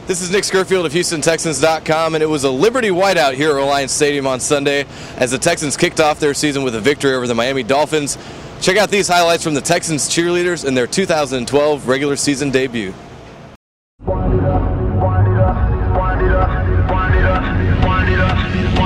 This is Nick Scurfield of HoustonTexans.com, and it was a Liberty whiteout here at Reliance Stadium on Sunday as the Texans kicked off their season with a victory over the Miami Dolphins. Check out these highlights from the Texans cheerleaders in their 2012 regular season debut. Wind it up, wind it up, wind it up, wind it up, wind it up.